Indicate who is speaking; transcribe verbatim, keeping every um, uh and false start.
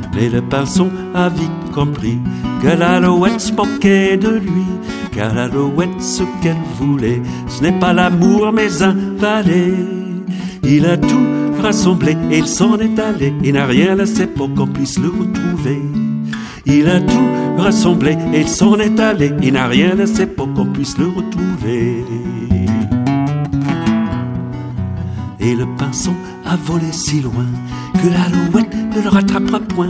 Speaker 1: Mais le pinson a vite compris que l'alouette se moquait de lui, car l'alouette ce qu'elle voulait, ce n'est pas l'amour mais un valet. Il a tout rassemblé et il s'en est allé, il n'a rien laissé pour qu'on puisse le retrouver. Il a tout rassemblé et il s'en est allé, il n'a rien laissé pour qu'on puisse le retrouver. Et le pinson a volé si loin que l'alouette ne le rattrapera point.